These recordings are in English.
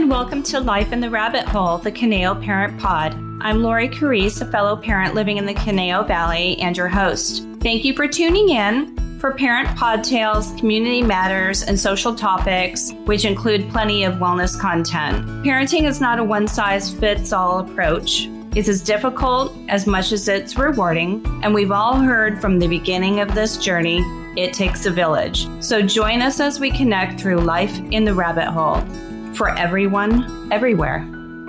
welcome to Life in the Rabbit Hole, the Conejo Parent Pod. I'm Lori Carice, a fellow parent living in the Conejo Valley and your host. Thank you for tuning in for Parent Pod Tales, community matters, and social topics, which include plenty of wellness content. Parenting is not a one-size-fits-all approach. It's as difficult as much as it's rewarding, and we've all heard from the beginning of this journey, it takes a village. So join us as we connect through Life in the Rabbit Hole. For everyone, everywhere.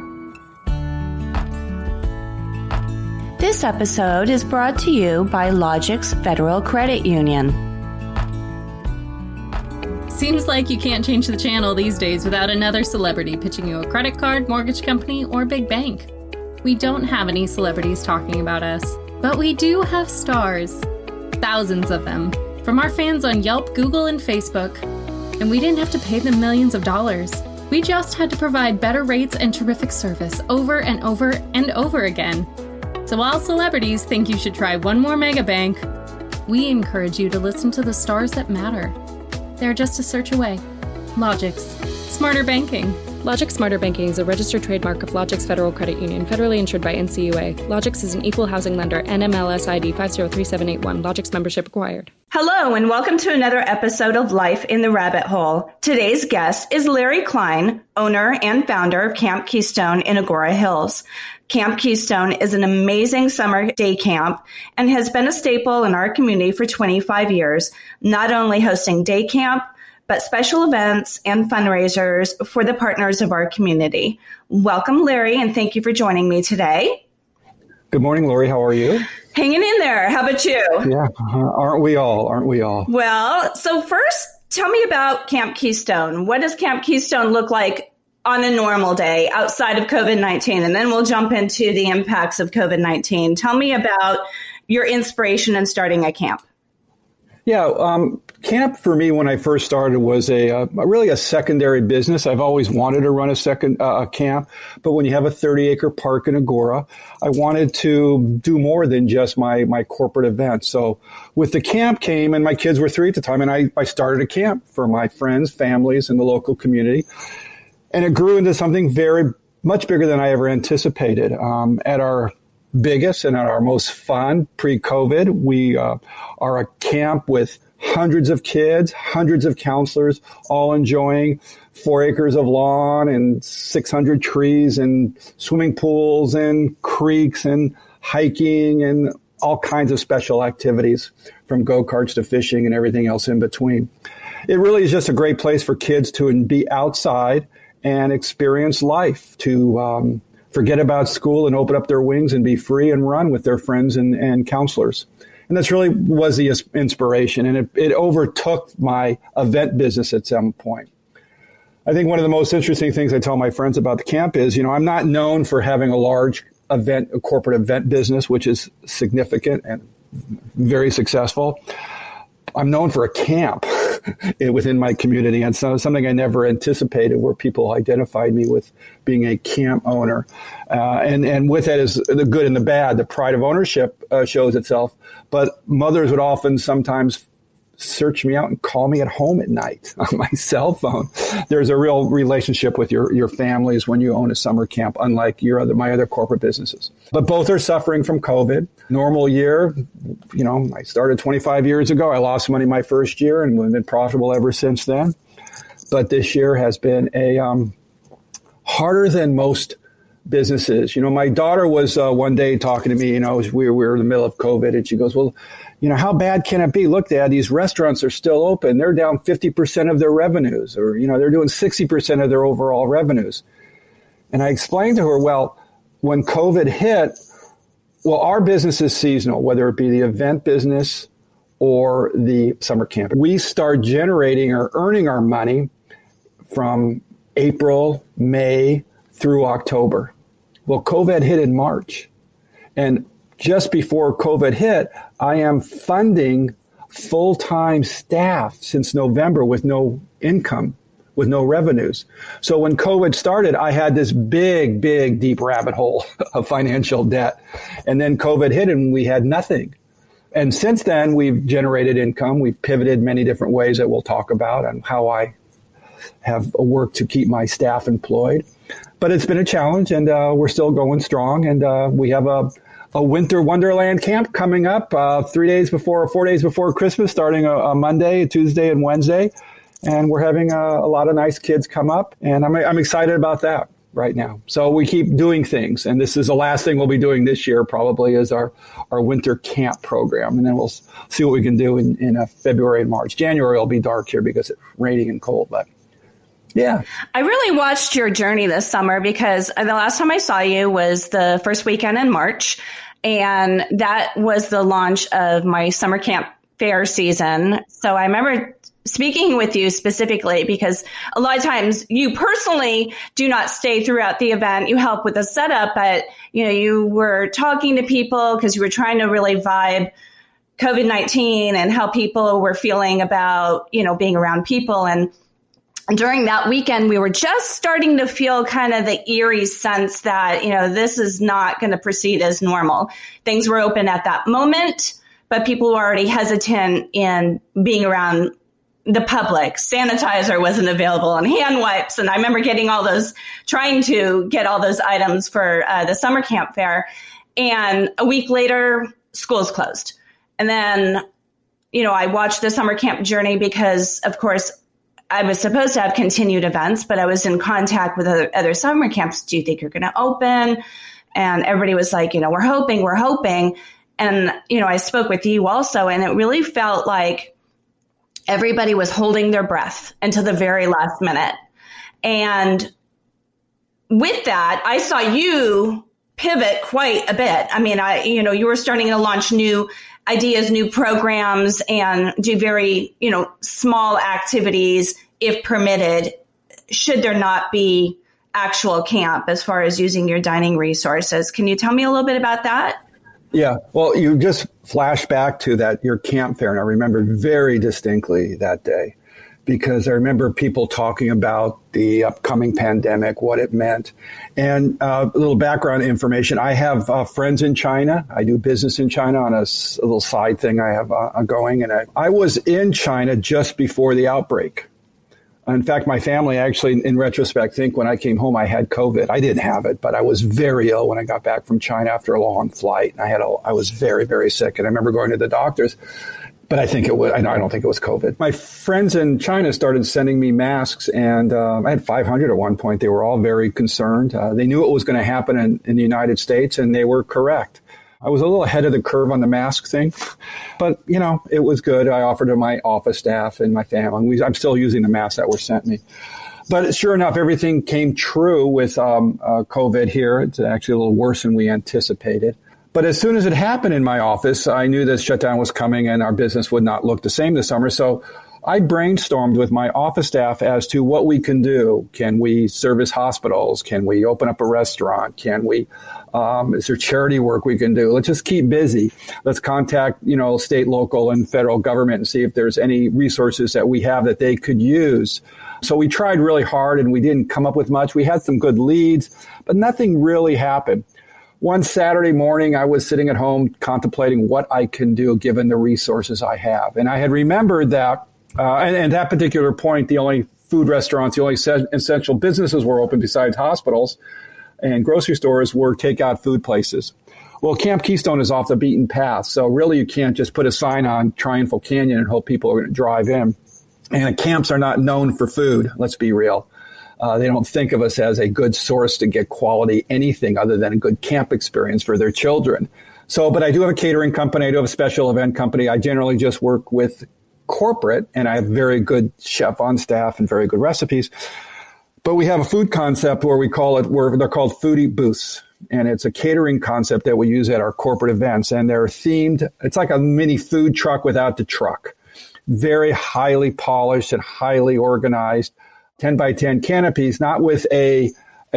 This episode is brought to you by Logix Federal Credit Union. Seems like you can't change the channel these days without another celebrity pitching you a credit card, mortgage company, or big bank. We don't have any celebrities talking about us, but we do have stars. Thousands of them. From our fans on Yelp, Google, and Facebook. And we didn't have to pay them millions of dollars. We just had to provide better rates and terrific service over and over and over again. So while celebrities think you should try one more mega bank, we encourage you to listen to the stars that matter. They're just a search away. Logix. Smarter banking. Logix Smarter Banking is a registered trademark of Logix Federal Credit Union, federally insured by NCUA. Logix is an equal housing lender, NMLS ID 503781. Logix membership required. Hello, and welcome to another episode of Life in the Rabbit Hole. Today's guest is Larry Klein, owner and founder of Camp Keystone in Agoura Hills. Camp Keystone is an amazing summer day camp and has been a staple in our community for 25 years, not only hosting day camp, but special events and fundraisers for the partners of our community. Welcome, Larry, and thank you for joining me today. Good morning, Lori. How are you? Hanging in there. How about you? Yeah, aren't we all? Aren't we all? Well, so first, tell me about Camp Keystone. What does Camp Keystone look like on a normal day outside of COVID-19? And then we'll jump into the impacts of COVID-19. Tell me about your inspiration in starting a camp. Yeah, camp for me when I first started was really a secondary business. I've always wanted to run a camp, but when you have a 30-acre park in Agoura, I wanted to do more than just my corporate events. So with the camp came, and my kids were 3 at the time, and I started a camp for my friends, families, and the local community. And it grew into something very much bigger than I ever anticipated. At our biggest and at our most fun pre-COVID, we are a camp with hundreds of kids, hundreds of counselors, all enjoying 4 acres of lawn and 600 trees and swimming pools and creeks and hiking and all kinds of special activities, from go-karts to fishing and everything else in between. It really is just a great place for kids to be outside and experience life, to forget about school and open up their wings and be free and run with their friends and counselors. And that's really was the inspiration. And it overtook my event business at some point. I think one of the most interesting things I tell my friends about the camp is, I'm not known for having a large corporate event business, which is significant and very successful. I'm known for a camp within my community, and so something I never anticipated, where people identified me with being a camp owner. And with that is the good and the bad. The pride of ownership shows itself, but mothers would often sometimes search me out and call me at home at night on my cell phone. There's a real relationship with your families when you own a summer camp, unlike my other corporate businesses. But both are suffering from COVID. Normal year, I started 25 years ago. I lost money my first year and we've been profitable ever since then. But this year has been harder than most businesses. My daughter was one day talking to me, we were in the middle of COVID, and she goes, well, how bad can it be? Look, Dad, these restaurants are still open. They're down 50% of their revenues, or, they're doing 60% of their overall revenues. And I explained to her, well, when COVID hit, our business is seasonal, whether it be the event business or the summer camp. We start generating or earning our money from April, May, through October. Well, COVID hit in March. And just before COVID hit, I am funding full-time staff since November with no income, with no revenues. So when COVID started, I had this big, deep rabbit hole of financial debt. And then COVID hit and we had nothing. And since then, we've generated income. We've pivoted many different ways that we'll talk about and how I have worked to keep my staff employed. But it's been a challenge, and we're still going strong. And we have a winter wonderland camp coming up 4 days before Christmas, starting a Monday, Tuesday, and Wednesday. And we're having a lot of nice kids come up, and I'm excited about that right now. So we keep doing things, and this is the last thing we'll be doing this year probably is our winter camp program, and then we'll see what we can do in February and March. January will be dark here because it's raining and cold, but yeah. I really watched your journey this summer because the last time I saw you was the first weekend in March, and that was the launch of my summer camp fair season. So I remember speaking with you specifically because a lot of times you personally do not stay throughout the event. You help with the setup, but you were talking to people because you were trying to really vibe COVID-19 and how people were feeling about, being around people. And during that weekend, we were just starting to feel kind of the eerie sense that, this is not going to proceed as normal. Things were open at that moment, but people were already hesitant in being around the public. Sanitizer wasn't available and hand wipes. And I remember trying to get all those items for the summer camp fair. And a week later, schools closed. And then, I watched the summer camp journey because, of course, I was supposed to have continued events, but I was in contact with other summer camps. Do you think you're going to open? And everybody was like, we're hoping. And, I spoke with you also, and it really felt like everybody was holding their breath until the very last minute. And with that, I saw you pivot quite a bit. I mean, you were starting to launch new ideas, new programs, and do very, small activities if permitted, should there not be actual camp as far as using your dining resources. Can you tell me a little bit about that? Yeah, well, you just flashed back to your camp fair, and I remember very distinctly that day because I remember people talking about the upcoming pandemic, what it meant. And a little background information, I have friends in China. I do business in China on a little side thing I have going, and I was in China just before the outbreak. In fact, my family actually, in retrospect, think when I came home, I had COVID. I didn't have it, but I was very ill when I got back from China after a long flight. I was very, very sick. And I remember going to the doctors, but I don't think it was COVID. My friends in China started sending me masks, and I had 500 at one point. They were all very concerned. They knew what was going to happen in the United States, and they were correct. I was a little ahead of the curve on the mask thing, but, it was good. I offered to my office staff and my family. I'm still using the masks that were sent me. But sure enough, everything came true with COVID here. It's actually a little worse than we anticipated. But as soon as it happened in my office, I knew that shutdown was coming and our business would not look the same this summer. So I brainstormed with my office staff as to what we can do. Can we service hospitals? Can we open up a restaurant? Can we, is there charity work we can do? Let's just keep busy. Let's contact, state, local, and federal government and see if there's any resources that we have that they could use. So we tried really hard and we didn't come up with much. We had some good leads, but nothing really happened. One Saturday morning, I was sitting at home contemplating what I can do given the resources I have. And I had remembered that and at that particular point, the only food restaurants, the only essential businesses were open besides hospitals and grocery stores were takeout food places. Well, Camp Keystone is off the beaten path. So really, you can't just put a sign on Triumphal Canyon and hope people are going to drive in. And camps are not known for food. Let's be real. They don't think of us as a good source to get quality anything other than a good camp experience for their children. But I do have a catering company. I do have a special event company. I generally just work with corporate, and I have very good chef on staff and very good recipes. But we have a food concept where they're called foodie booths. And it's a catering concept that we use at our corporate events. And they're themed. It's like a mini food truck without the truck. Very highly polished and highly organized. 10 by 10 canopies, not with a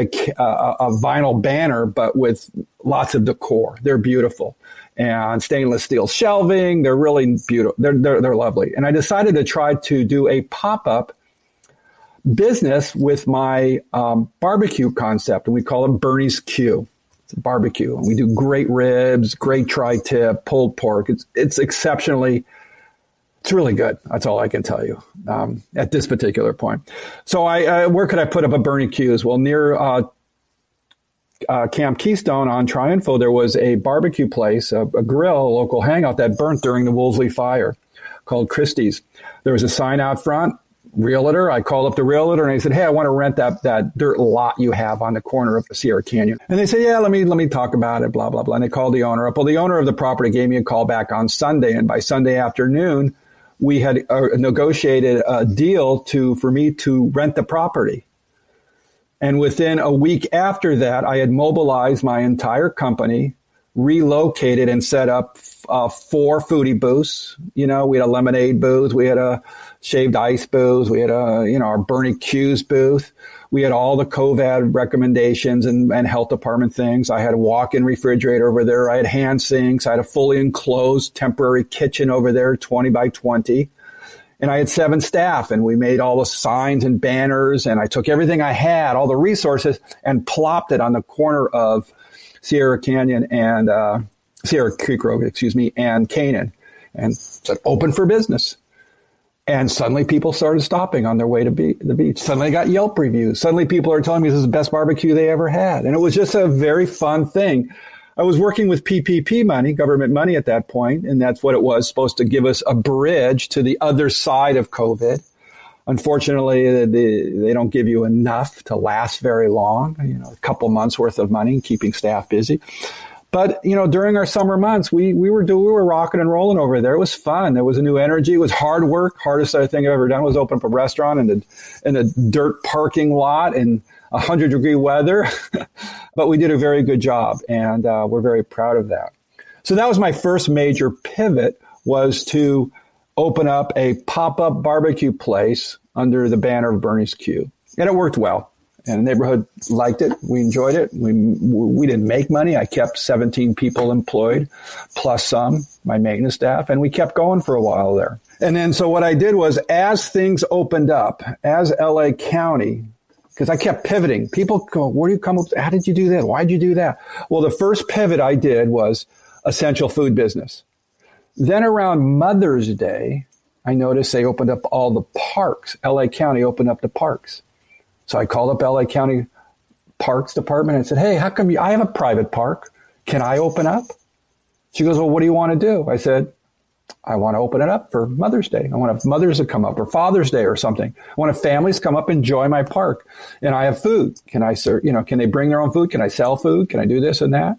vinyl banner, but with lots of decor. They're beautiful. And stainless steel shelving. They're really beautiful. They're lovely. And I decided to try to do a pop-up business with my barbecue concept, and we call it Bernie's Q. It's a barbecue. And we do great ribs, great tri-tip, pulled pork. It's exceptionally It's really good. That's all I can tell you at this particular point. So where could I put up a Bernie Q's? Well, near Camp Keystone on Triunfo, there was a barbecue place, a grill, a local hangout that burnt during the Woolsey fire called Christie's. There was a sign out front, realtor. I called up the realtor and I said, hey, I want to rent that dirt lot you have on the corner of the Sierra Canyon. And they said, yeah, let me talk about it, blah, blah, blah. And they called the owner up. Well, the owner of the property gave me a call back on Sunday. And by Sunday afternoon, we had negotiated a deal for me to rent the property. And within a week after that, I had mobilized my entire company, relocated and set up 4 foodie booths. You know, we had a lemonade booth. We had a shaved ice booth. We had our Bernie Q's booth. We had all the COVID recommendations and health department things. I had a walk-in refrigerator over there. I had hand sinks. I had a fully enclosed temporary kitchen over there, 20 by 20. And I had 7 staff, and we made all the signs and banners, and I took everything I had, all the resources, and plopped it on the corner of Sierra Canyon and Sierra Creek Road, and Canaan, and said, open for business. And suddenly people started stopping on their way to the beach. Suddenly I got Yelp reviews. Suddenly people are telling me this is the best barbecue they ever had. And it was just a very fun thing. I was working with PPP money, government money at that point, and that's what it was, supposed to give us a bridge to the other side of COVID. Unfortunately, they don't give you enough to last very long, a couple months worth of money, keeping staff busy. But, during our summer months, we were rocking and rolling over there. It was fun. There was a new energy. It was hard work. Hardest thing I've ever done was open up a restaurant in a dirt parking lot in 100-degree weather. But we did a very good job, and we're very proud of that. So that was my first major pivot, was to open up a pop-up barbecue place under the banner of Bernie's Q. And it worked well. And the neighborhood liked it. We enjoyed it. We didn't make money. I kept 17 people employed, plus some, my maintenance staff, and we kept going for a while there. And then so what I did was, as things opened up, as LA County, because I kept pivoting. People go, where do you come up? How did you do that? Why did you do that? Well, the first pivot I did was essential food business. Then around Mother's Day, I noticed they opened up all the parks. LA County opened up the parks. So I called up LA County Parks Department and said, hey, how come I have a private park? Can I open up? She goes, well, what do you want to do? I said, I want to open it up for Mother's Day. I want mothers to come up, or Father's Day or something. I want families come up and enjoy my park. And I have food. Can I serve, can they bring their own food? Can I sell food? Can I do this and that?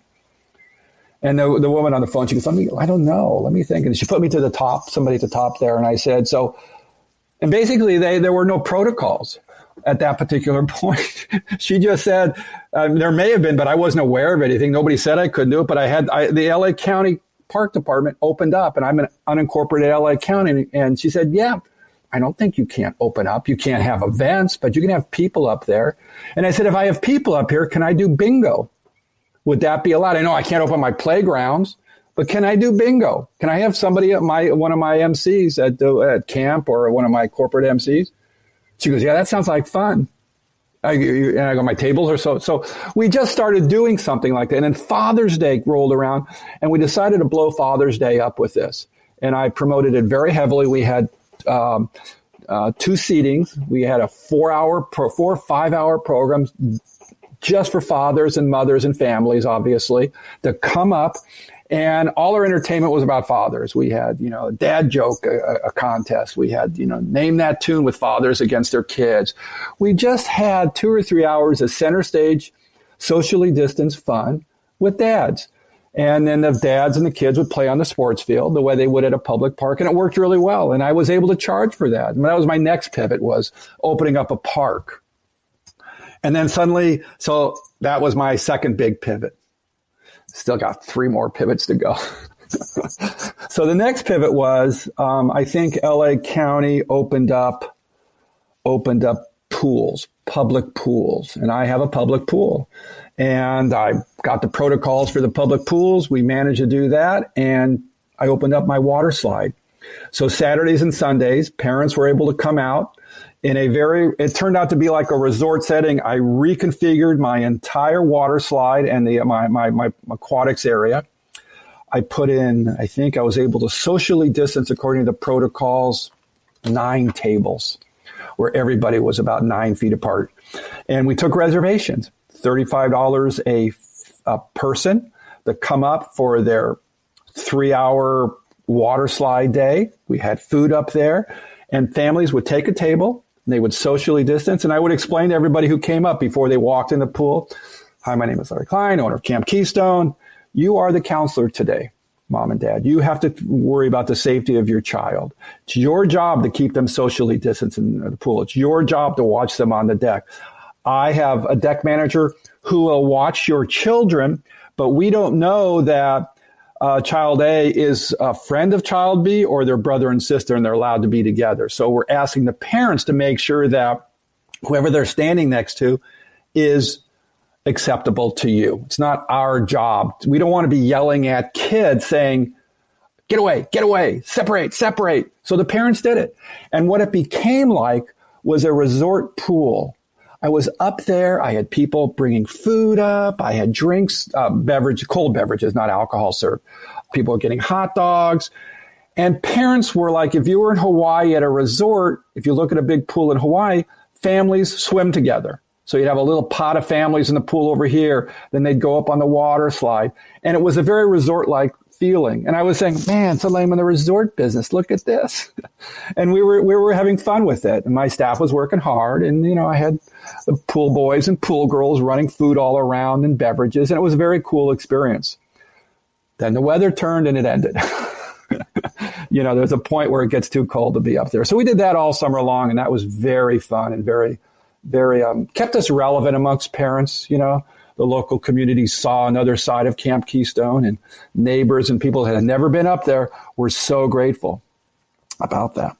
And the woman on the phone, she goes, I don't know. Let me think. And she put me to the top, somebody at the top there. And I said, and basically there were no protocols at that particular point. She just said, there may have been, but I wasn't aware of anything. Nobody said I couldn't do it, but the LA County Park Department opened up, and I'm an unincorporated LA County. And she said, yeah, I don't think you can't open up. You can't have events, but you can have people up there. And I said, if I have people up here, can I do bingo? Would that be allowed? I know I can't open my playgrounds, but can I do bingo? Can I have somebody at one of my MCs at camp, or one of my corporate MCs? She goes, yeah, that sounds like fun. And I go, my tables are so. So we just started doing something like that. And then Father's Day rolled around, and we decided to blow Father's Day up with this. And I promoted it very heavily. We had 2 seatings. We had a 4 or 5 hour program just for fathers and mothers and families, obviously, to come up. And all our entertainment was about fathers. We had, a dad joke, a contest. We had, name that tune with fathers against their kids. We just had 2 or 3 hours of center stage, socially distanced fun with dads. And then the dads and the kids would play on the sports field the way they would at a public park. And it worked really well. And I was able to charge for that. And that was my next pivot, was opening up a park. And then suddenly, so that was my second big pivot. Still got 3 more pivots to go. So the next pivot was, I think LA County opened up pools, public pools. And I have a public pool. And I got the protocols for the public pools. We managed to do that. And I opened up my water slide. So Saturdays and Sundays, parents were able to come out in it turned out to be like a resort setting. I reconfigured my entire water slide and my aquatics area. I put in, I think I was able to socially distance according to the protocols, 9 tables where everybody was about 9 feet apart. And we took reservations, $35 a person to come up for their 3-hour water slide day. We had food up there, and families would take a table and they would socially distance. And I would explain to everybody who came up before they walked in the pool, hi, my name is Larry Klein, owner of Camp Keystone. You are the counselor today, mom and dad. You have to worry about the safety of your child. It's your job to keep them socially distanced in the pool. It's your job to watch them on the deck. I have a deck manager who will watch your children, but we don't know that child A is a friend of child B or their brother and sister, and they're allowed to be together. So we're asking the parents to make sure that whoever they're standing next to is acceptable to you. It's not our job. We don't want to be yelling at kids saying, get away, separate. So the parents did it. And what it became like was a resort pool. I was up there. I had people bringing food up. I had drinks, cold beverages, not alcohol served. People were getting hot dogs. And parents were like, if you were in Hawaii at a resort, if you look at a big pool in Hawaii, families swim together. So you'd have a little pot of families in the pool over here. Then they'd go up on the water slide. And it was a very resort-like feeling. And I was saying, man, so I'm in the resort business. Look at this. And we were having fun with it. And my staff was working hard. And, I had the pool boys and pool girls running food all around and beverages. And it was a very cool experience. Then the weather turned and it ended. There's a point where it gets too cold to be up there. So we did that all summer long. And that was very fun and very kept us relevant amongst parents. The local community saw another side of Camp Keystone, and neighbors and people that had never been up there were so grateful about that.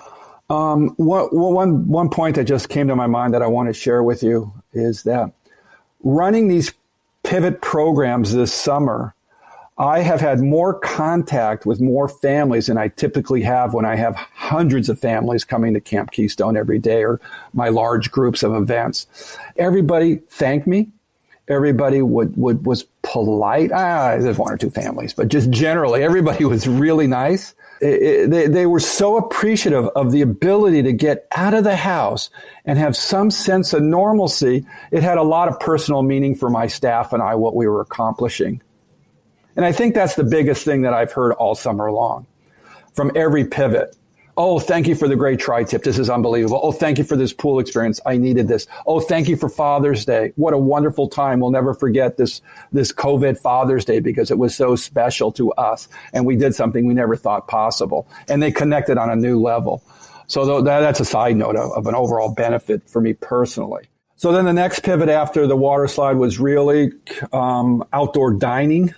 One point that just came to my mind that I want to share with you is that running these pivot programs this summer, I have had more contact with more families than I typically have when I have hundreds of families coming to Camp Keystone every day or my large groups of events. Everybody thanked me. Everybody was polite. There's 1 or 2 families, but just generally, everybody was really nice. They were so appreciative of the ability to get out of the house and have some sense of normalcy. It had a lot of personal meaning for my staff and I, what we were accomplishing. And I think that's the biggest thing that I've heard all summer long from every pivot. Oh, thank you for the great tri-tip. This is unbelievable. Oh, thank you for this pool experience. I needed this. Oh, thank you for Father's Day. What a wonderful time. We'll never forget this COVID Father's Day because it was so special to us. And we did something we never thought possible. And they connected on a new level. So that's a side note of an overall benefit for me personally. So then the next pivot after the water slide was really outdoor dining,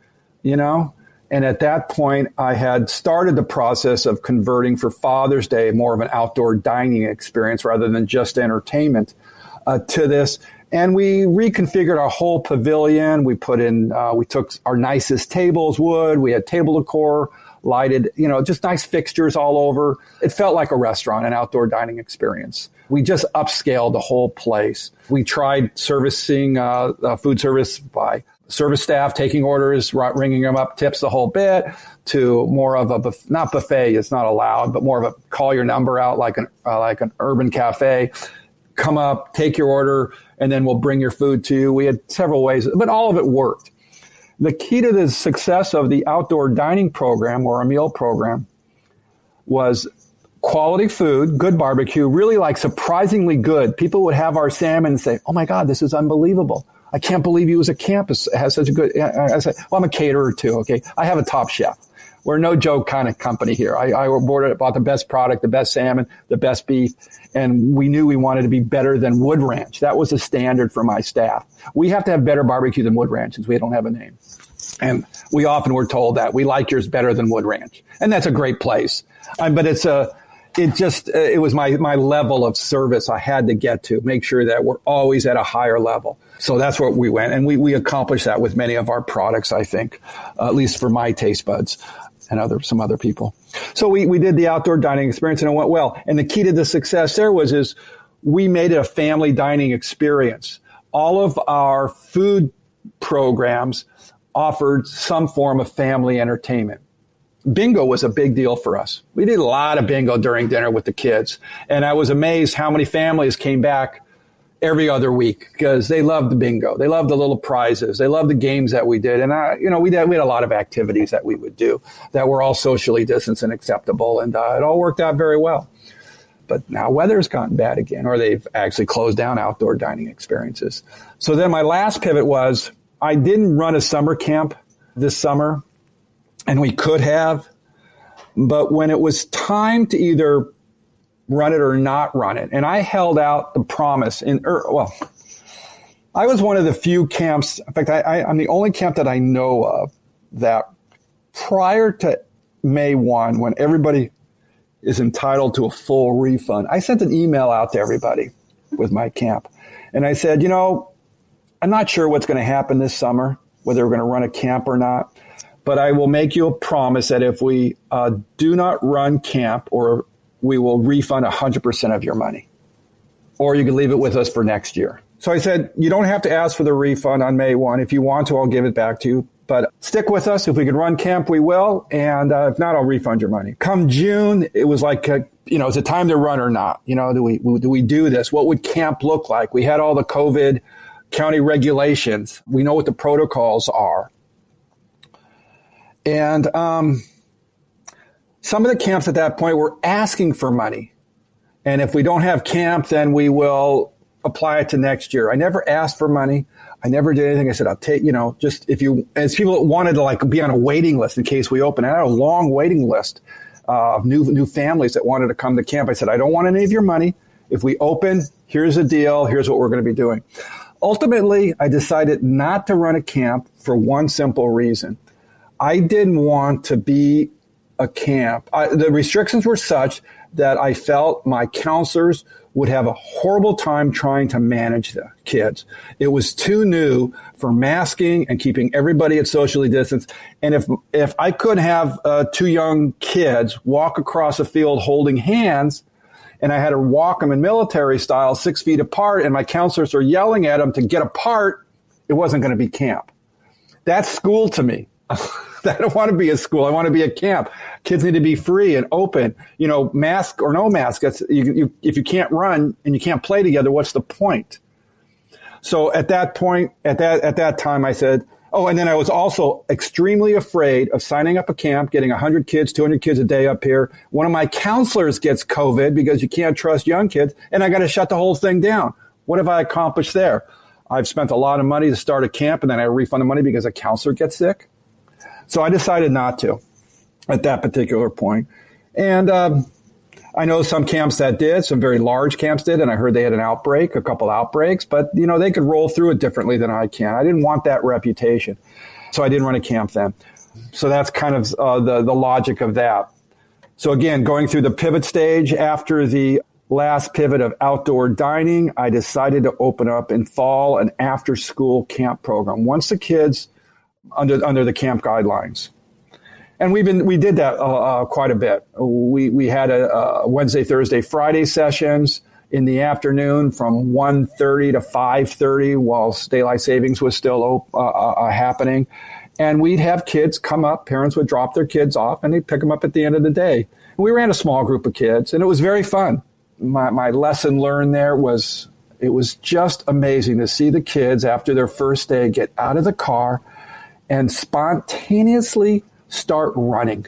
And at that point, I had started the process of converting for Father's Day more of an outdoor dining experience rather than just entertainment to this. And we reconfigured our whole pavilion. We we took our nicest tables, wood. We had table decor, lighted, just nice fixtures all over. It felt like a restaurant, an outdoor dining experience. We just upscaled the whole place. We tried servicing food service by service staff taking orders, ringing them up, tips the whole bit, to more of a not buffet, it's not allowed, but more of a call your number out like an urban cafe. Come up, take your order, and then we'll bring your food to you. We had several ways, but all of it worked. The key to the success of the outdoor dining program or a meal program was quality food, good barbecue, really surprisingly good. People would have our salmon and say, oh my God, this is unbelievable. I can't believe you as a campus has such a good, I said, well, I'm a caterer too. Okay. I have a top chef. We're a no joke kind of company here. I bought the best product, the best salmon, the best beef. And we knew we wanted to be better than Wood Ranch. That was the standard for my staff. We have to have better barbecue than Wood Ranch since we don't have a name. And we often were told that we like yours better than Wood Ranch. And that's a great place. But it was my level of service I had to get to, make sure that we're always at a higher level. So that's where we went. And we accomplished that with many of our products, I think, at least for my taste buds and some other people. So we did the outdoor dining experience and it went well. And the key to the success there is we made it a family dining experience. All of our food programs offered some form of family entertainment. Bingo was a big deal for us. We did a lot of bingo during dinner with the kids. And I was amazed how many families came back every other week because they loved the bingo. They loved the little prizes. They loved the games that we did. And, we had a lot of activities that we would do that were all socially distanced and acceptable. And it all worked out very well. But now weather's gotten bad again, or they've actually closed down outdoor dining experiences. So then my last pivot was I didn't run a summer camp this summer, and we could have. But when it was time to either run it or not run it, and I held out the promise I was one of the few camps. In fact, I'm the only camp that I know of that prior to May 1, when everybody is entitled to a full refund, I sent an email out to everybody with my camp. And I said, I'm not sure what's going to happen this summer, whether we're going to run a camp or not, but I will make you a promise that if we do not run camp, or we will refund 100% of your money, or you can leave it with us for next year. So I said, you don't have to ask for the refund on May 1. If you want to, I'll give it back to you. But stick with us. If we can run camp, we will. And if not, I'll refund your money. Come June, it was like, is it time to run or not? Do we do this? What would camp look like? We had all the COVID county regulations. We know what the protocols are. And some of the camps at that point were asking for money. And if we don't have camp, then we will apply it to next year. I never asked for money. I never did anything. I said, I'll take, just if you, as people that wanted to be on a waiting list in case we open. I had a long waiting list of new families that wanted to come to camp. I said, I don't want any of your money. If we open, here's the deal. Here's what we're going to be doing. Ultimately, I decided not to run a camp for one simple reason. I didn't want to be a camp. The restrictions were such that I felt my counselors would have a horrible time trying to manage the kids. It was too new for masking and keeping everybody at socially distanced. And if I couldn't have two young kids walk across a field holding hands, and I had to walk them in military style 6 feet apart, and my counselors are yelling at them to get apart, it wasn't going to be camp. That's school to me. I don't want to be a school. I want to be a camp. Kids need to be free and open. Mask or no mask. If you can't run and you can't play together, what's the point? So at that point, at that time, I said, and then I was also extremely afraid of signing up a camp, getting 100 kids, 200 kids a day up here. One of my counselors gets COVID because you can't trust young kids, and I got to shut the whole thing down. What have I accomplished there? I've spent a lot of money to start a camp, and then I refund the money because a counselor gets sick. So I decided not to at that particular point. And I know some camps that did, some very large camps did, and I heard they had a couple outbreaks, but, they could roll through it differently than I can. I didn't want that reputation. So I didn't run a camp then. So that's kind of the logic of that. So again, going through the pivot stage after the last pivot of outdoor dining, I decided to open up in fall an after-school camp program. Once the kids under the camp guidelines. And we did that quite a bit. We had a Wednesday, Thursday, Friday sessions in the afternoon from 1:30 to 5:30 while daylight savings was still happening. And we'd have kids come up, parents would drop their kids off, and they'd pick them up at the end of the day. We ran a small group of kids, and it was very fun. My lesson learned there was, it was just amazing to see the kids after their first day get out of the car and spontaneously start running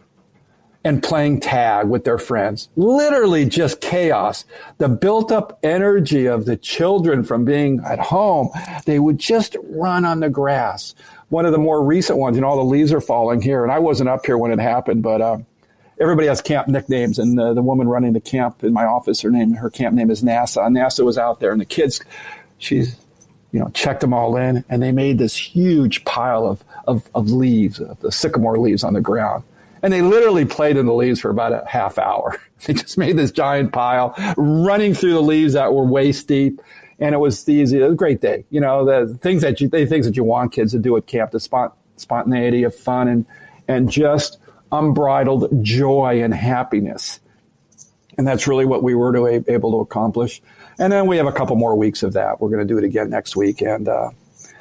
and playing tag with their friends. Literally just chaos. The built-up energy of the children from being at home, they would just run on the grass. One of the more recent ones, all the leaves are falling here, and I wasn't up here when it happened, but everybody has camp nicknames, and the woman running the camp in my office, her camp name is NASA. NASA was out there, and the kids, she's checked them all in, and they made this huge pile of leaves, of the sycamore leaves on the ground. And they literally played in the leaves for about a half hour. They just made this giant pile, running through the leaves that were waist deep. And it was a great day. The things that you want kids to do at camp, the spontaneity of fun and just unbridled joy and happiness. And that's really what we were able to accomplish. And then we have a couple more weeks of that. We're going to do it again next week. And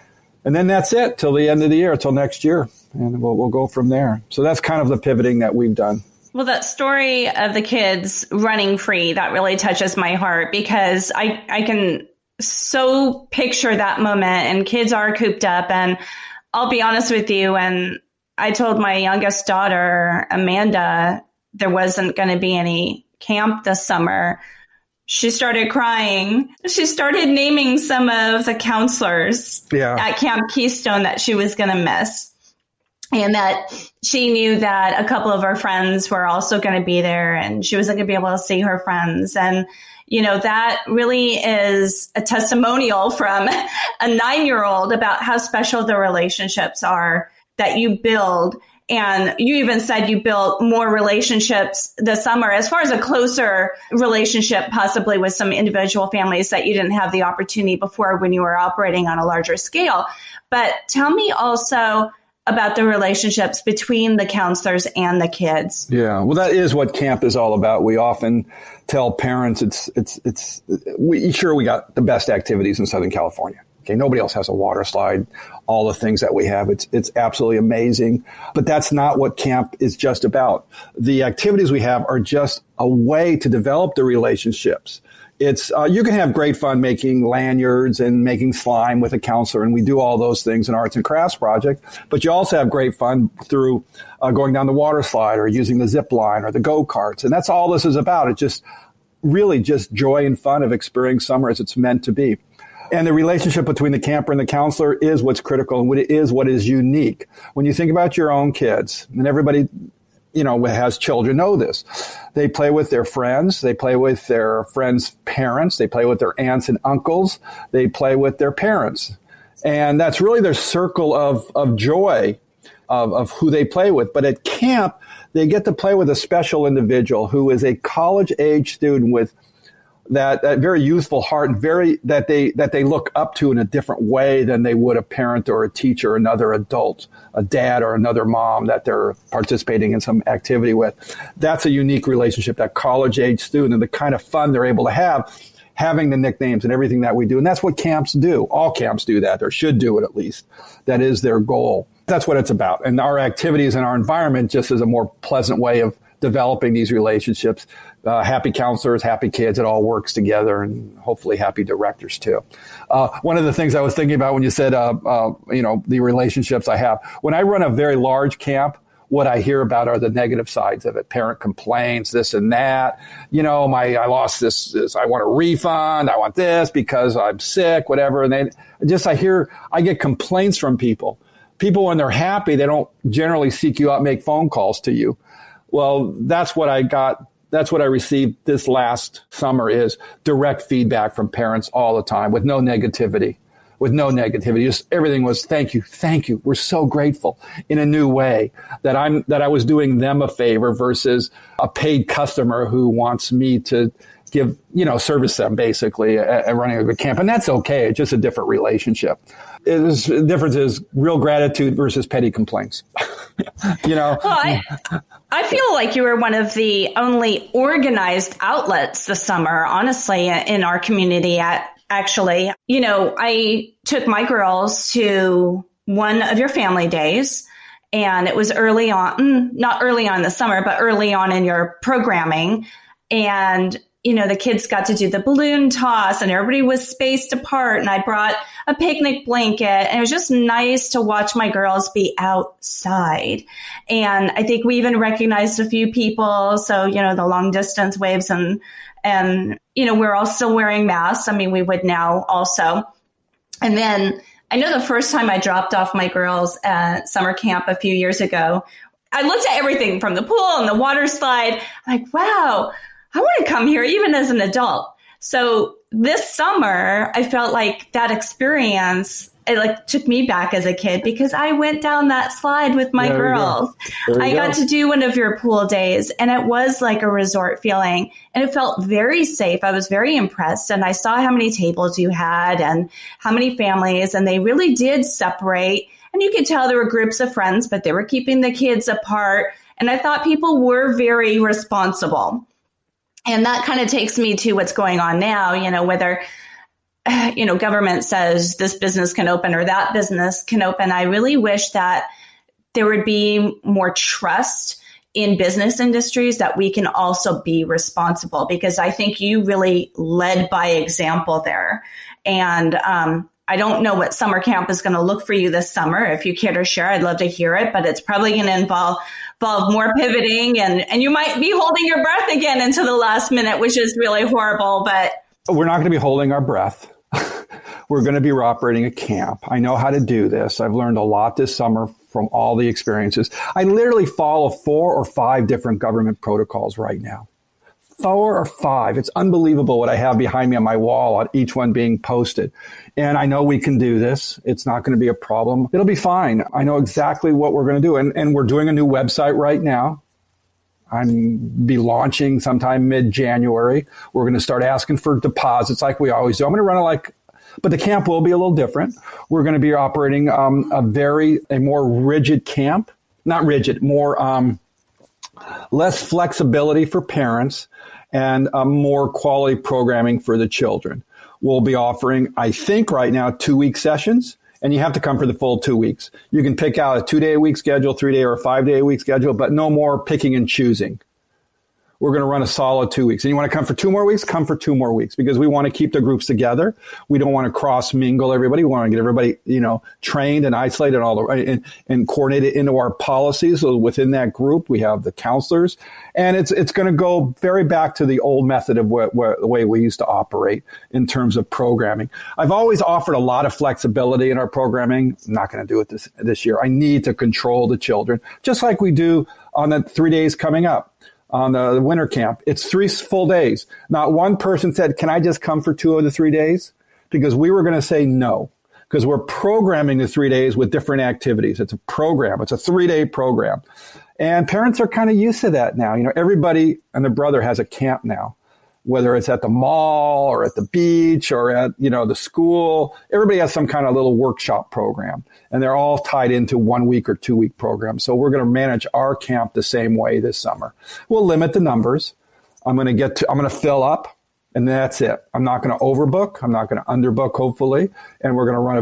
And then that's it till the end of the year, till next year. And we'll go from there. So that's kind of the pivoting that we've done. Well, that story of the kids running free, that really touches my heart, because I can so picture that moment, and kids are cooped up. And I'll be honest with you, and I told my youngest daughter, Amanda, there wasn't going to be any camp this summer. She started crying. She started naming some of the counselors at Camp Keystone that she was going to miss. And that she knew that a couple of her friends were also going to be there, and she wasn't going to be able to see her friends. And, you know, that really is a testimonial from a 9-year-old about how special the relationships are that you build. And you even said you built more relationships this summer, as far as a closer relationship, possibly with some individual families that you didn't have the opportunity before when you were operating on a larger scale. But tell me also about the relationships between the counselors and the kids. Yeah, well, that is what camp is all about. We often tell parents we got the best activities in Southern California. Okay, nobody else has a water slide, all the things that we have. It's absolutely amazing. But that's not what camp is just about. The activities we have are just a way to develop the relationships. It's you can have great fun making lanyards and making slime with a counselor, and we do all those things in Arts and Crafts Project. But you also have great fun through going down the water slide or using the zip line or the go-karts. And that's all this is about. It's just really just joy and fun of experiencing summer as it's meant to be. And the relationship between the camper and the counselor is what's critical and what is unique. When you think about your own kids, and everybody, you know, has children know this. They play with their friends. They play with their friends' parents. They play with their aunts and uncles. They play with their parents. And that's really their circle of joy of who they play with. But at camp, they get to play with a special individual who is a college-age student with that very youthful heart, that they look up to in a different way than they would a parent or a teacher or another adult, a dad or another mom that they're participating in some activity with. That's a unique relationship, that college-age student, and the kind of fun they're able to have, having the nicknames and everything that we do. And that's what camps do. All camps do that, or should do it at least. That is their goal. That's what it's about. And our activities and our environment just is a more pleasant way of developing these relationships. Happy counselors, happy kids, it all works together, and hopefully happy directors too. One of the things I was thinking about when you said, the relationships I have, when I run a very large camp, what I hear about are the negative sides of it. Parent complaints, this and that. You know, I lost this, I want a refund. I want this because I'm sick, whatever. And I get complaints from people. People, when they're happy, they don't generally seek you out, make phone calls to you. Well, that's what I got. That's what I received this last summer, is direct feedback from parents all the time with no negativity. Just everything was thank you. We're so grateful, in a new way that I was doing them a favor versus a paid customer who wants me to give, service them basically at running a good camp. And that's okay. It's just a different relationship. The difference is real gratitude versus petty complaints. Well, I feel like you were one of the only organized outlets this summer, honestly, in our community. Actually, I took my girls to one of your family days, and it was early on, not early on in the summer, but early on in your programming. And the kids got to do the balloon toss, and everybody was spaced apart. And I brought a picnic blanket, and it was just nice to watch my girls be outside. And I think we even recognized a few people. So, the long distance waves and we're all still wearing masks. I mean, we would now also. And then I know the first time I dropped off my girls at summer camp a few years ago, I looked at everything from the pool and the water slide. I'm like, wow, I want to come here even as an adult. So this summer, I felt like that experience, it took me back as a kid, because I went down that slide with my girls. I got to do one of your pool days, and it was like a resort feeling, and it felt very safe. I was very impressed, and I saw how many tables you had and how many families, and they really did separate. And you could tell there were groups of friends, but they were keeping the kids apart. And I thought people were very responsible. And that kind of takes me to what's going on now, whether government says this business can open or that business can open. I really wish that there would be more trust in business industries that we can also be responsible, because I think you really led by example there. And I don't know what summer camp is going to look for you this summer. If you care to share, I'd love to hear it, but it's probably going to involve more pivoting, and you might be holding your breath again into the last minute, which is really horrible. But we're not going to be holding our breath. We're going to be operating a camp. I know how to do this. I've learned a lot this summer from all the experiences. I literally follow 4 or 5 different government protocols right now. 4 or 5. It's unbelievable what I have behind me on my wall, on each one being posted. And I know we can do this. It's not going to be a problem. It'll be fine. I know exactly what we're going to do. And we're doing a new website right now. I'm be launching sometime mid-January. We're going to start asking for deposits like we always do. I'm going to run it but the camp will be a little different. We're going to be operating a more rigid camp, not rigid, more less flexibility for parents and more quality programming for the children. We'll be offering, I think right now, 2-week sessions, and you have to come for the full 2 weeks. You can pick out a 2-day-a-week schedule, 3-day or a 5-day-a-week schedule, but no more picking and choosing. We're going to run a solid 2 weeks. And you want to come for 2 more weeks? Come for 2 more weeks, because we want to keep the groups together. We don't want to cross mingle everybody. We want to get everybody, trained and isolated and coordinated into our policies. So within that group, we have the counselors, and it's going to go very back to the old method of the way we used to operate in terms of programming. I've always offered a lot of flexibility in our programming. I'm not going to do it this year. I need to control the children, just like we do on the 3 days coming up. On the winter camp, it's 3 full days. Not one person said, can I just come for 2 of the 3 days? Because we were going to say no, because we're programming the 3 days with different activities. It's a program. It's a 3-day program. And parents are kind of used to that now. Everybody and their brother has a camp now, whether it's at the mall or at the beach or at, the school. Everybody has some kind of little workshop program, and they're all tied into 1 week or 2 week programs. So we're going to manage our camp the same way this summer. We'll limit the numbers. I'm going to fill up, and that's it. I'm not going to overbook. I'm not going to underbook, hopefully. And we're going to run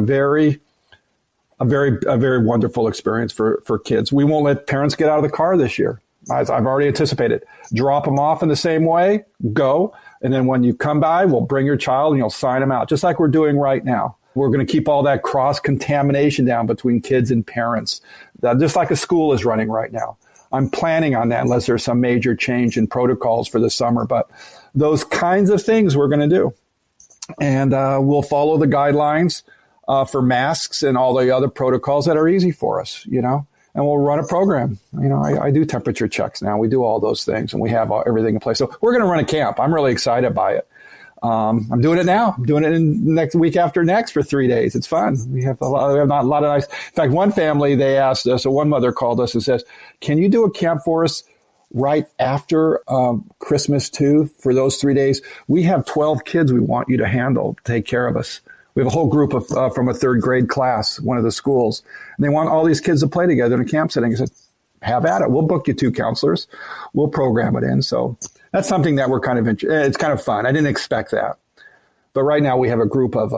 a very wonderful experience for kids. We won't let parents get out of the car this year. As I've already anticipated, drop them off in the same way, go. And then when you come by, we'll bring your child and you'll sign them out, just like we're doing right now. We're going to keep all that cross-contamination down between kids and parents, just like a school is running right now. I'm planning on that unless there's some major change in protocols for the summer. But those kinds of things we're going to do. And we'll follow the guidelines for masks and all the other protocols that are easy for us, And we'll run a program. I do temperature checks now. We do all those things, and we have everything in place. So we're going to run a camp. I'm really excited by it. I'm doing it now. I'm doing it in next week after next for 3 days. It's fun. We have a lot of nice. In fact, one family, they asked us, or one mother called us and says, "Can you do a camp for us right after Christmas too for those 3 days? We have 12 kids we want you to handle, take care of us." We have a whole group of from a 3rd grade class, one of the schools, and they want all these kids to play together in a camp setting. I said, have at it. We'll book you 2 counselors. We'll program it in. So that's something that we're kind of it's kind of fun. I didn't expect that. But right now we have a group of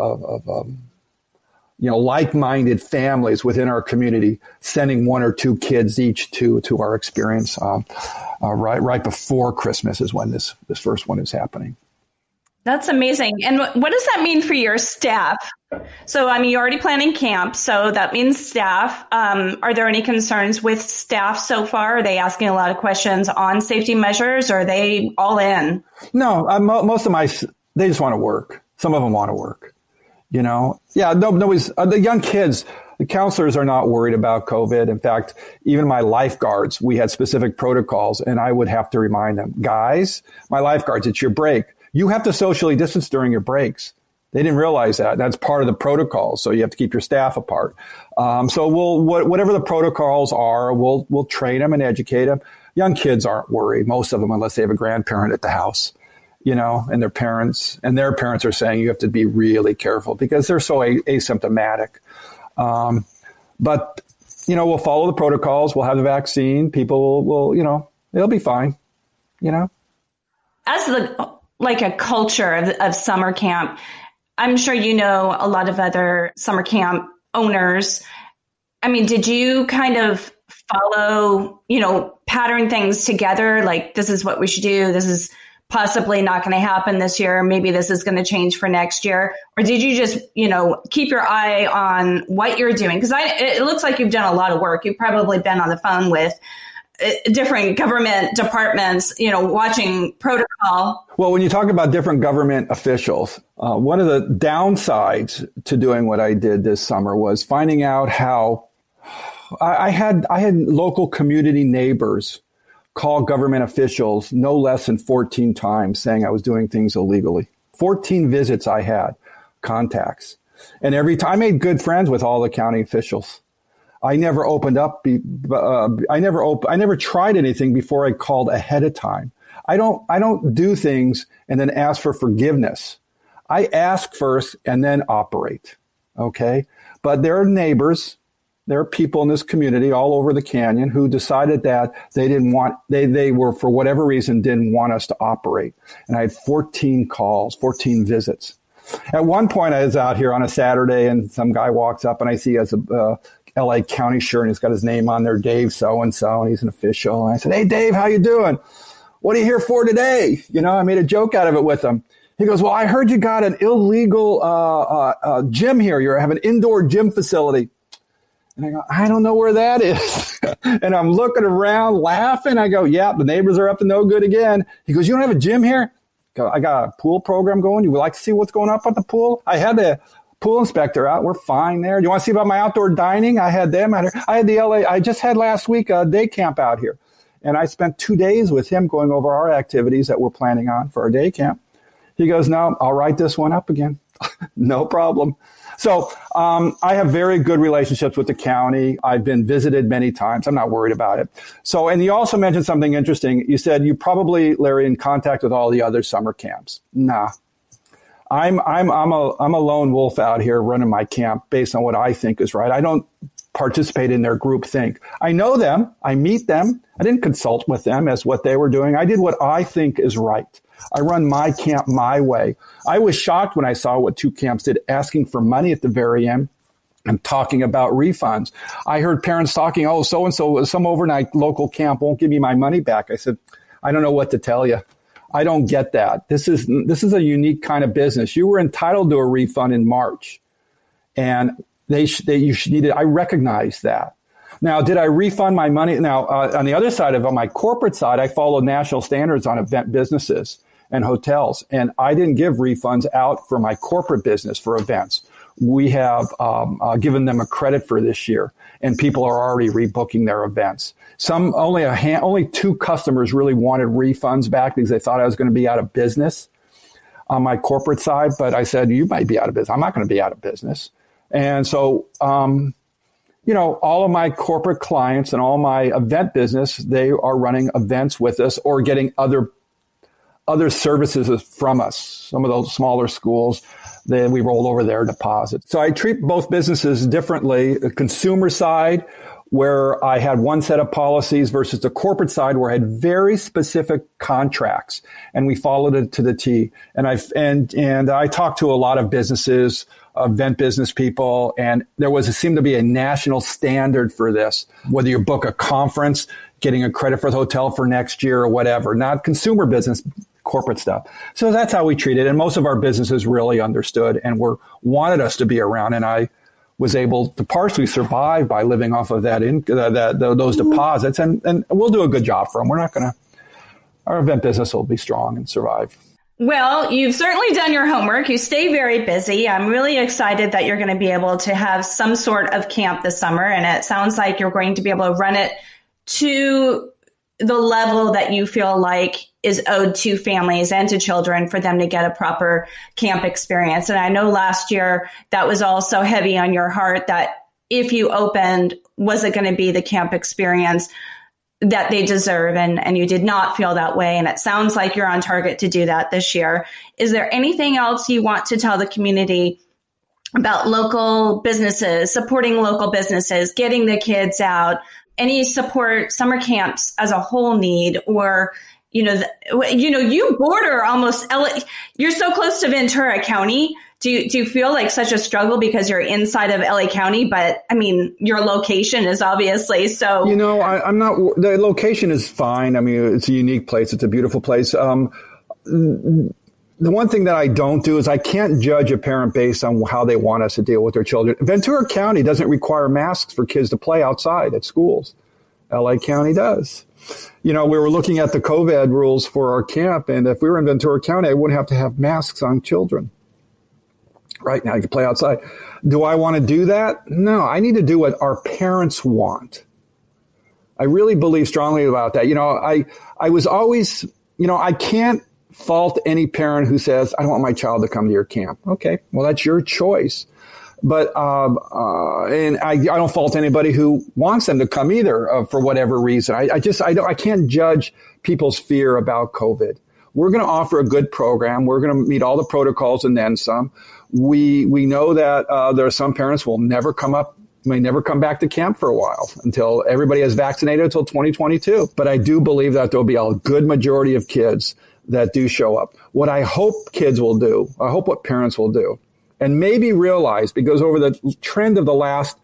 like-minded families within our community sending 1 or 2 kids each to our experience right before Christmas is when this first one is happening. That's amazing. And what does that mean for your staff? So, you're already planning camp, so that means staff. Are there any concerns with staff so far? Are they asking a lot of questions on safety measures, or are they all in? No, most of they just want to work. Some of them want to work, Yeah, nobody's, the young kids, the counselors are not worried about COVID. In fact, even my lifeguards, we had specific protocols, and I would have to remind them, guys, my lifeguards, it's your break. You have to socially distance during your breaks. They didn't realize that. That's part of the protocol. So you have to keep your staff apart. So whatever the protocols are, we'll train them and educate them. Young kids aren't worried, most of them, unless they have a grandparent at the house, and their parents are saying you have to be really careful because they're so asymptomatic. But we'll follow the protocols. We'll have the vaccine. People will, they'll be fine, As like a culture of summer camp, I'm sure you know a lot of other summer camp owners. I mean, did you kind of follow, pattern things together? Like, this is what we should do. This is possibly not going to happen this year. Maybe this is going to change for next year. Or did you just, keep your eye on what you're doing? Because it looks like you've done a lot of work. You've probably been on the phone with different government departments, watching protocol. Well, when you talk about different government officials, one of the downsides to doing what I did this summer was finding out how I had local community neighbors call government officials no less than 14 times saying I was doing things illegally. 14 visits I had, contacts. And every time I made good friends with all the county officials. I never opened up. I never tried anything before I called ahead of time. I don't do things and then ask for forgiveness. I ask first and then operate. Okay. But there are neighbors, there are people in this community all over the canyon who decided that they were, for whatever reason, didn't want us to operate. And I had 14 calls, 14 visits. At one point I was out here on a Saturday and some guy walks up and I see he has a LA County shirt and he's got his name on there, Dave so-and-so, and he's an official. And I said, "Hey, Dave, how you doing? What are you here for today?" I made a joke out of it with him. He goes, "Well, I heard you got an illegal gym here. You have an indoor gym facility." And I go, "I don't know where that is." And I'm looking around laughing. I go, "Yeah, the neighbors are up to no good again." He goes, "You don't have a gym here?" I go, "I got a pool program going. You would like to see what's going up at the pool?" I had the pool inspector out. We're fine there. Do you want to see about my outdoor dining? I had them out here. I just had last week a day camp out here. And I spent 2 days with him going over our activities that we're planning on for our day camp. He goes, "No, I'll write this one up again." No problem. So I have very good relationships with the county. I've been visited many times. I'm not worried about it. So, and you also mentioned something interesting. You said you probably, Larry, in contact with all the other summer camps. Nah. I'm a lone wolf out here running my camp based on what I think is right. I don't participate in their group think. I know them. I meet them. I didn't consult with them as what they were doing. I did what I think is right. I run my camp my way. I was shocked when I saw what two camps did, asking for money at the very end and talking about refunds. I heard parents talking, "Oh, so-and-so, some overnight local camp won't give me my money back." I said, "I don't know what to tell you. I don't get that. This is a unique kind of business. You were entitled to a refund in March, and you needed. I recognize that. Now, did I refund my money? Now, on the other side of it, on my corporate side, I follow national standards on event businesses and hotels, and I didn't give refunds out for my corporate business for events. We have given them a credit for this year, and people are already rebooking their events. Only 2 customers really wanted refunds back because they thought I was going to be out of business on my corporate side. But I said, "You might be out of business. I'm not going to be out of business." And so, all of my corporate clients and all my event business, they are running events with us or getting other services from us. Some of those smaller schools, then we roll over their deposits. So I treat both businesses differently. The consumer side, where I had one set of policies, versus the corporate side, where I had very specific contracts, and we followed it to the T. And I talked to a lot of businesses, event business people, and there seemed to be a national standard for this. Whether you book a conference, getting a credit for the hotel for next year or whatever, not consumer business, corporate stuff. So that's how we treat it. And most of our businesses really understood and wanted us to be around. And I was able to partially survive by living off of those deposits. And we'll do a good job for them. Our event business will be strong and survive. Well, you've certainly done your homework. You stay very busy. I'm really excited that you're going to be able to have some sort of camp this summer. And it sounds like you're going to be able to run it to the level that you feel like is owed to families and to children for them to get a proper camp experience. And I know last year that was also heavy on your heart, that if you opened, was it going to be the camp experience that they deserve? And you did not feel that way. And it sounds like you're on target to do that this year. Is there anything else you want to tell the community about local businesses, supporting local businesses, getting the kids out, any support summer camps as a whole need? Or, you border almost, you're so close to Ventura County Do you feel like such a struggle because you're inside of LA County, but I mean, your location is obviously so. You know, I'm not, the location is fine. I mean, it's a unique place. It's a beautiful place. The one thing that I don't do is I can't judge a parent based on how they want us to deal with their children. Ventura County doesn't require masks for kids to play outside at schools. LA County does. You know, we were looking at the COVID rules for our camp, and if we were in Ventura County, I wouldn't have to have masks on children. Right now, you can play outside. Do I want to do that? No, I need to do what our parents want. I really believe strongly about that. You know, I was always, you know, I can't fault any parent who says, I don't want my child to come to your camp. Okay, well, that's your choice. But, and I don't fault anybody who wants them to come either, for whatever reason. I can't judge people's fear about COVID. We're going to offer a good program. We're going to meet all the protocols and then some. We know that, there are some parents who may never come back to camp for a while until everybody is vaccinated until 2022. But I do believe that there'll be a good majority of kids that do show up. What I hope kids will do, I hope what parents will do, and maybe realize, because over the trend of the last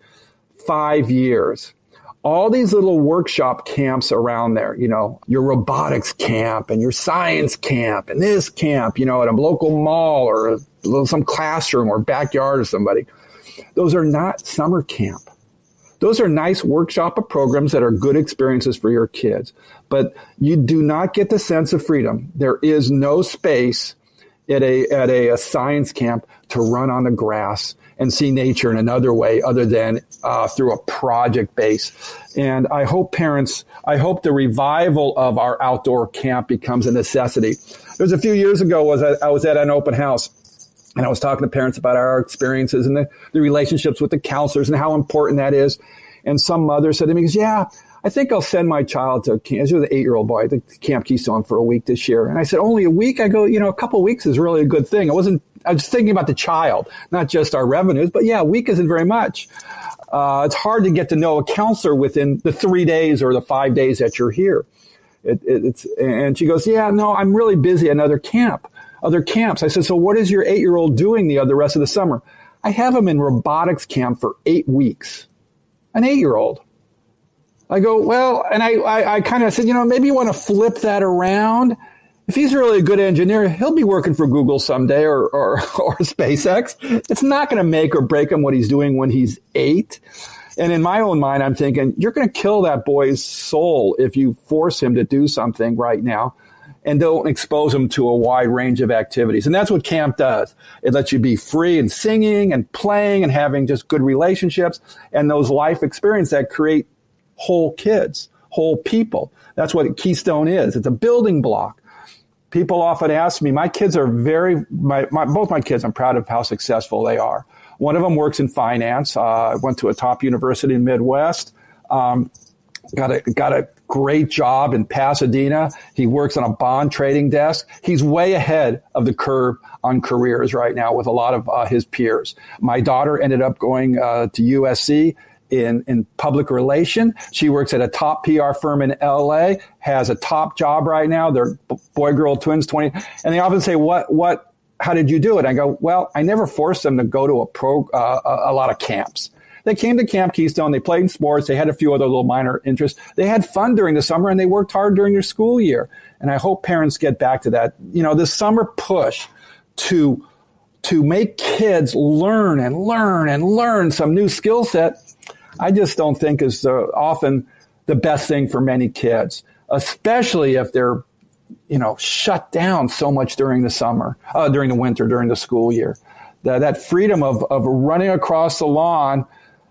5 years, all these little workshop camps around there, you know, your robotics camp and your science camp and this camp, you know, at a local mall or some classroom or backyard of somebody, those are not summer camp. Those are nice workshop programs that are good experiences for your kids. But you do not get the sense of freedom. There is no space at a science camp to run on the grass and see nature in another way other than through a project base. And I hope the revival of our outdoor camp becomes a necessity. There was a few years ago, I was at an open house. And I was talking to parents about our experiences and the relationships with the counselors and how important that is. And some mother said to me, yeah, I think I'll send my child to camp. She was an 8-year-old boy, to Camp Keystone for a week this year. And I said, only a week? I go, you know, a couple of weeks is really a good thing. I was thinking about the child, not just our revenues, but yeah, a week isn't very much. It's hard to get to know a counselor within the 3 days or the 5 days that you're here. And she goes, yeah, no, I'm really busy at other camps. I said, so what is your 8-year-old doing the rest of the summer? I have him in robotics camp for 8 weeks. An 8-year-old. I go, well, and I kind of said, you know, maybe you want to flip that around. If he's really a good engineer, he'll be working for Google someday or SpaceX. It's not going to make or break him what he's doing when he's 8. And in my own mind, I'm thinking, you're going to kill that boy's soul if you force him to do something right now and don't expose them to a wide range of activities. And that's what camp does. It lets you be free and singing and playing and having just good relationships and those life experiences that create whole kids, whole people. That's what Keystone is. It's a building block. People often ask me, both my kids, I'm proud of how successful they are. One of them works in finance. Went to a top university in the Midwest. Got a great job in Pasadena. He works on a bond trading desk. He's way ahead of the curve on careers right now with a lot of his peers. My daughter ended up going to USC in public relation. She works at a top PR firm in LA, has a top job right now. They're boy-girl twins, 20. And they often say, how did you do it? I go, well, I never forced them to go to a lot of camps. They came to Camp Keystone. They played in sports. They had a few other little minor interests. They had fun during the summer, and they worked hard during their school year. And I hope parents get back to that. You know, this summer push to make kids learn some new skill set, I just don't think is often the best thing for many kids, especially if they're, you know, shut down so much during the summer, during the winter, during the school year. That freedom of running across the lawn,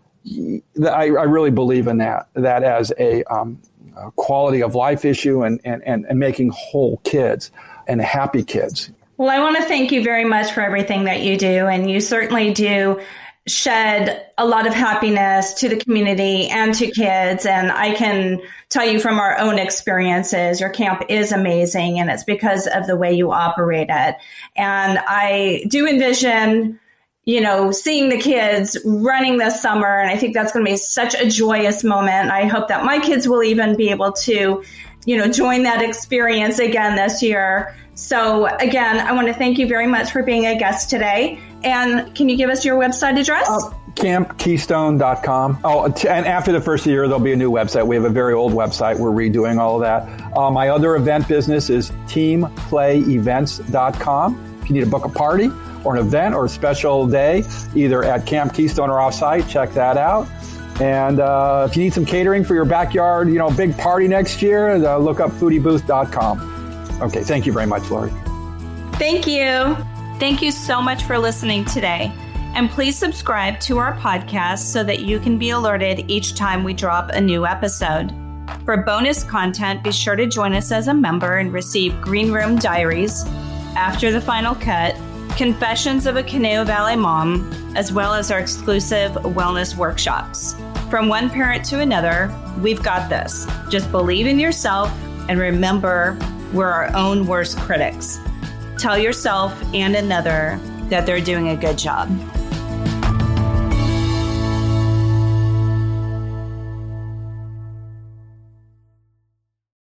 I really believe in that as a quality of life issue and making whole kids and happy kids. Well, I want to thank you very much for everything that you do. And you certainly do shed a lot of happiness to the community and to kids. And I can tell you from our own experiences, your camp is amazing. And it's because of the way you operate it. And I do envision, you know, seeing the kids running this summer. And I think that's going to be such a joyous moment. I hope that my kids will even be able to, you know, join that experience again this year. So again, I want to thank you very much for being a guest today. And can you give us your website address? CampKeystone.com. Oh, and after the first year, there'll be a new website. We have a very old website. We're redoing all of that. My other event business is teamplayevents.com. If you need to book a party or an event or a special day, either at Camp Keystone or offsite, check that out. And if you need some catering for your backyard, big party next year, look up foodiebooth.com. Okay, thank you very much, Lori. Thank you. Thank you so much for listening today. And please subscribe to our podcast so that you can be alerted each time we drop a new episode. For bonus content, be sure to join us as a member and receive Green Room Diaries, After the Final Cut, Confessions of a Conejo Valley Mom, as well as our exclusive wellness workshops. From one parent to another, we've got this. Just believe in yourself and remember we're our own worst critics. Tell yourself and another that they're doing a good job.